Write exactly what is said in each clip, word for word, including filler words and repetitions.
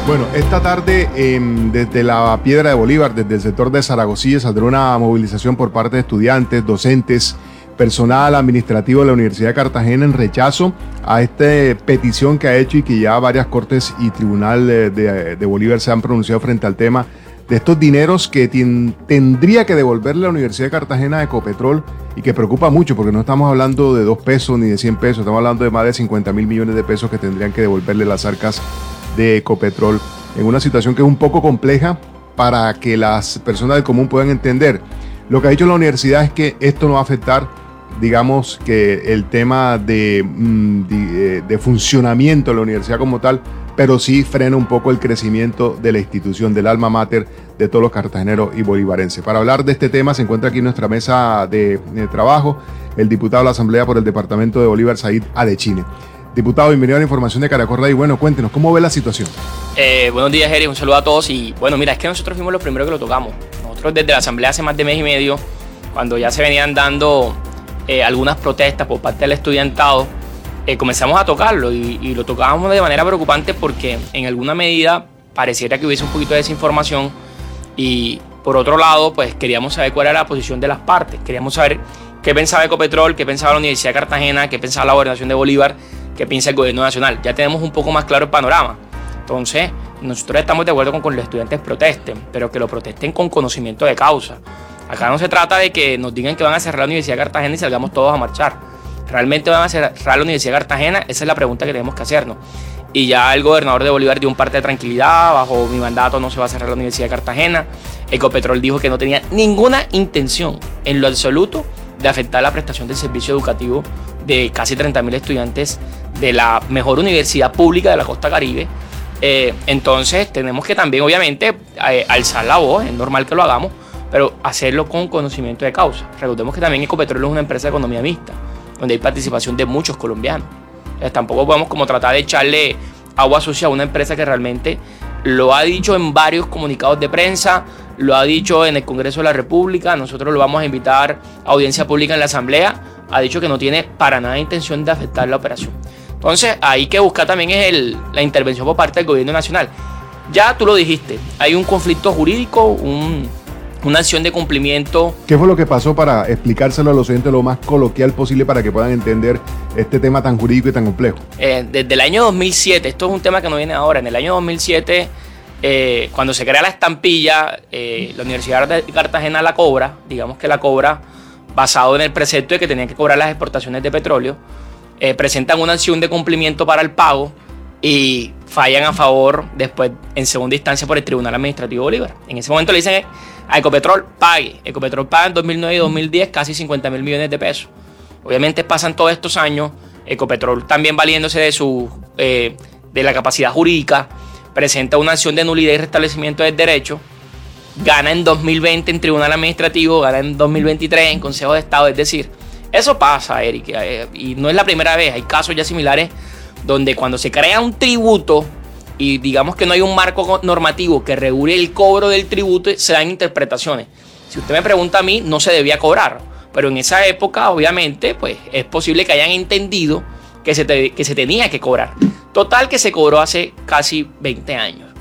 Bueno, esta tarde eh, desde la Piedra de Bolívar, desde el sector de Zaragoza, saldrá una movilización por parte de estudiantes, docentes, personal administrativo de la Universidad de Cartagena en rechazo a esta petición que ha hecho y que ya varias cortes y tribunal de, de, de Bolívar se han pronunciado frente al tema de estos dineros que tien, tendría que devolverle la Universidad de Cartagena a Ecopetrol y que preocupa mucho porque no estamos hablando de dos pesos ni de cien pesos, estamos hablando de más de cincuenta mil millones de pesos que tendrían que devolverle las arcas de Ecopetrol en una situación que es un poco compleja para que las personas del común puedan entender. Lo que ha dicho la universidad es que esto no va a afectar, digamos, que el tema de, de, de funcionamiento de la universidad como tal, pero sí frena un poco el crecimiento de la institución, del alma mater de todos los cartageneros y bolivarenses. Para hablar de este tema se encuentra aquí en nuestra mesa de, de trabajo el diputado de la Asamblea por el departamento de Bolívar, Said Adechine. Diputado, bienvenido a la información de Caracol Radio. Y bueno, cuéntenos, ¿cómo ve la situación? Eh, buenos días, Eric, un saludo a todos. Y bueno, mira, es que nosotros fuimos los primeros que lo tocamos. Nosotros desde la Asamblea hace más de mes y medio, cuando ya se venían dando eh, algunas protestas por parte del estudiantado, eh, comenzamos a tocarlo y, y lo tocábamos de manera preocupante porque en alguna medida pareciera que hubiese un poquito de desinformación y por otro lado, pues queríamos saber cuál era la posición de las partes. Queríamos saber qué pensaba Ecopetrol, qué pensaba la Universidad de Cartagena, qué pensaba la Gobernación de Bolívar, qué piensa el gobierno nacional. Ya tenemos un poco más claro el panorama. Entonces, nosotros estamos de acuerdo con que los estudiantes protesten, pero que lo protesten con conocimiento de causa. Acá no se trata de que nos digan que van a cerrar la Universidad de Cartagena y salgamos todos a marchar. ¿Realmente van a cerrar la Universidad de Cartagena? Esa es la pregunta que tenemos que hacernos. Y ya el gobernador de Bolívar dio un parte de tranquilidad, bajo mi mandato no se va a cerrar la Universidad de Cartagena. Ecopetrol dijo que no tenía ninguna intención en lo absoluto de afectar la prestación del servicio educativo de casi treinta mil estudiantes de la mejor universidad pública de la costa caribe. Eh, entonces tenemos que también obviamente eh, alzar la voz, es normal que lo hagamos, pero hacerlo con conocimiento de causa. Recordemos que también Ecopetrol es una empresa de economía mixta, donde hay participación de muchos colombianos. Entonces, tampoco podemos como tratar de echarle agua sucia a una empresa que realmente lo ha dicho en varios comunicados de prensa, lo ha dicho en el Congreso de la República, nosotros lo vamos a invitar a audiencia pública en la Asamblea, ha dicho que no tiene para nada intención de afectar la operación. Entonces, ahí que buscar también es el, la intervención por parte del gobierno nacional. Ya tú lo dijiste, hay un conflicto jurídico, un, una acción de cumplimiento. ¿Qué fue lo que pasó para explicárselo a los oyentes lo más coloquial posible para que puedan entender este tema tan jurídico y tan complejo? Eh, desde el año dos mil siete, esto es un tema que no viene ahora, en el año dos mil siete, eh, cuando se crea la estampilla, eh, la Universidad de Cartagena la cobra, digamos que la cobra basado en el precepto de que tenían que cobrar las exportaciones de petróleo. Eh, presentan una acción de cumplimiento para el pago y fallan a favor después en segunda instancia por el Tribunal Administrativo de Bolívar. En ese momento le dicen a Ecopetrol pague. Ecopetrol paga en dos mil nueve y dos mil diez casi cincuenta mil millones de pesos. Obviamente pasan todos estos años, Ecopetrol también valiéndose de, su, eh, de la capacidad jurídica, presenta una acción de nulidad y restablecimiento del derecho, gana en dos mil veinte en Tribunal Administrativo, gana en dos mil veintitrés en Consejo de Estado, es decir, eso pasa, Eric, y no es la primera vez, hay casos ya similares donde cuando se crea un tributo y digamos que no hay un marco normativo que regule el cobro del tributo, se dan interpretaciones. Si usted me pregunta a mí, no se debía cobrar, pero en esa época obviamente pues es posible que hayan entendido que se, te, que se tenía que cobrar. Total que se cobró hace casi veinte años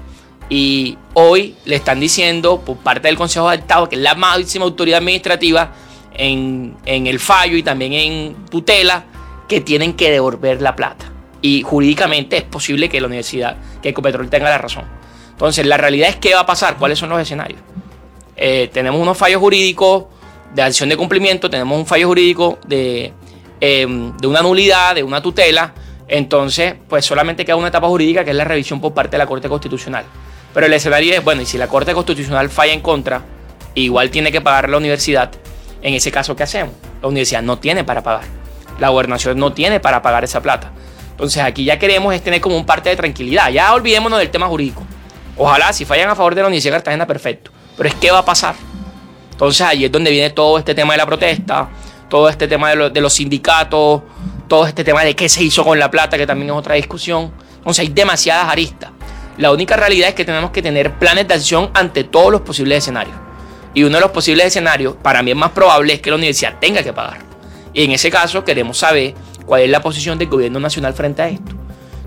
y hoy le están diciendo por parte del Consejo de Estado, que es la máxima autoridad administrativa, En, en el fallo y también en tutela, que tienen que devolver la plata. Y jurídicamente es posible que la universidad, que Ecopetrol tenga la razón. Entonces, la realidad es qué va a pasar, cuáles son los escenarios. Eh, tenemos unos fallos jurídicos de acción de cumplimiento, tenemos un fallo jurídico de, eh, de una nulidad, de una tutela. Entonces, pues solamente queda una etapa jurídica que es la revisión por parte de la Corte Constitucional. Pero el escenario es, bueno, y si la Corte Constitucional falla en contra, igual tiene que pagar la universidad. En ese caso, ¿qué hacemos? La universidad no tiene para pagar. La gobernación no tiene para pagar esa plata. Entonces aquí ya queremos es tener como un parte de tranquilidad. Ya olvidémonos del tema jurídico. Ojalá si fallan a favor de la Universidad de Cartagena, perfecto. Pero es ¿qué va a pasar? Entonces ahí es donde viene todo este tema de la protesta, todo este tema de, lo, de los sindicatos, todo este tema de qué se hizo con la plata, que también es otra discusión. Entonces hay demasiadas aristas. La única realidad es que tenemos que tener planes de acción ante todos los posibles escenarios. Y uno de los posibles escenarios, para mí es más probable, es que la universidad tenga que pagar. Y en ese caso queremos saber cuál es la posición del gobierno nacional frente a esto.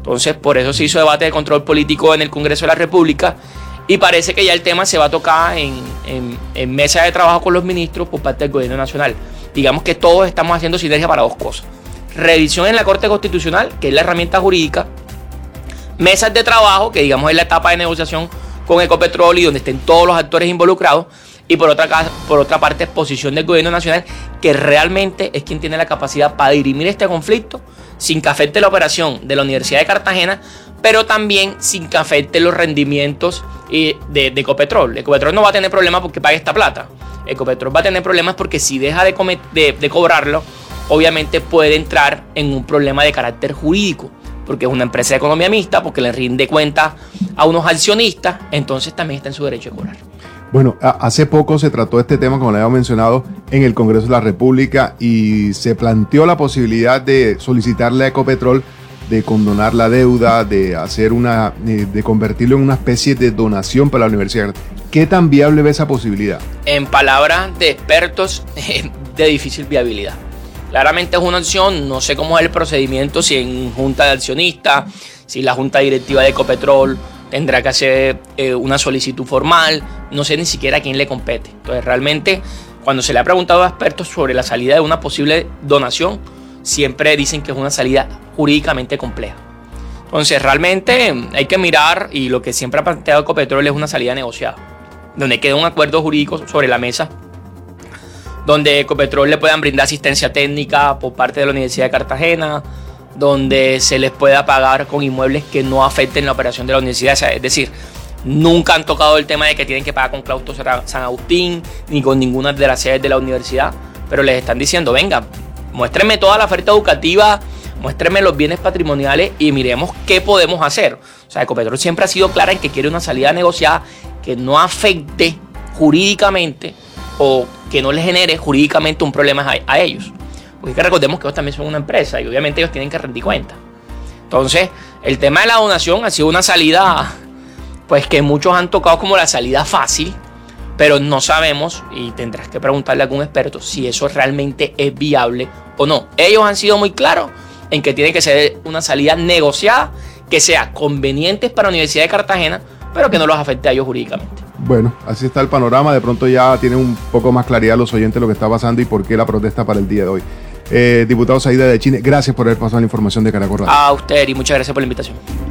Entonces, por eso se hizo debate de control político en el Congreso de la República y parece que ya el tema se va a tocar en, en, en mesa de trabajo con los ministros por parte del Gobierno Nacional. Digamos que todos estamos haciendo sinergia para dos cosas. Revisión en la Corte Constitucional, que es la herramienta jurídica. Mesas de trabajo, que digamos es la etapa de negociación con Ecopetrol y donde estén todos los actores involucrados. Y por otra, por otra parte, exposición del Gobierno Nacional, que realmente es quien tiene la capacidad para dirimir este conflicto sin que afecte la operación de la Universidad de Cartagena, pero también sin que afecte los rendimientos de, de Ecopetrol. Ecopetrol no va a tener problemas porque pague esta plata. Ecopetrol va a tener problemas porque si deja de, de, de cobrarlo, obviamente puede entrar en un problema de carácter jurídico, porque es una empresa de economía mixta, porque le rinde cuenta a unos accionistas, entonces también está en su derecho de cobrar. Bueno, hace poco se trató este tema, como le había mencionado, en el Congreso de la República y se planteó la posibilidad de solicitarle a Ecopetrol de condonar la deuda, de hacer una, de convertirlo en una especie de donación para la universidad. ¿Qué tan viable ve esa posibilidad? En palabras de expertos, de difícil viabilidad. Claramente es una opción, no sé cómo es el procedimiento, si en junta de accionistas, si la junta directiva de Ecopetrol tendrá que hacer eh, una solicitud formal, no sé ni siquiera a quién le compete. Entonces realmente cuando se le ha preguntado a expertos sobre la salida de una posible donación, siempre dicen que es una salida jurídicamente compleja. Entonces realmente hay que mirar, y lo que siempre ha planteado Ecopetrol es una salida negociada, donde quede un acuerdo jurídico sobre la mesa, donde Ecopetrol le puedan brindar asistencia técnica por parte de la Universidad de Cartagena, donde se les pueda pagar con inmuebles que no afecten la operación de la universidad. Es decir, nunca han tocado el tema de que tienen que pagar con claustro San Agustín ni con ninguna de las sedes de la universidad, pero les están diciendo, venga, muéstrenme toda la oferta educativa, muéstrenme los bienes patrimoniales y miremos qué podemos hacer. O sea, Ecopetrol siempre ha sido clara en que quiere una salida negociada que no afecte jurídicamente o que no les genere jurídicamente un problema a, a ellos. Porque que recordemos que ellos también son una empresa y obviamente ellos tienen que rendir cuenta. Entonces, el tema de la donación ha sido una salida, pues que muchos han tocado como la salida fácil, pero no sabemos, y tendrás que preguntarle a algún experto, si eso realmente es viable o no. Ellos han sido muy claros en que tiene que ser una salida negociada, que sea conveniente para la Universidad de Cartagena, pero que no los afecte a ellos jurídicamente. Bueno, así está el panorama. De pronto ya tienen un poco más claridad los oyentes de lo que está pasando y por qué la protesta para el día de hoy. Eh, diputado Saída de Chine, gracias por haber pasado la información de Caracol Radio. A usted y muchas gracias por la invitación.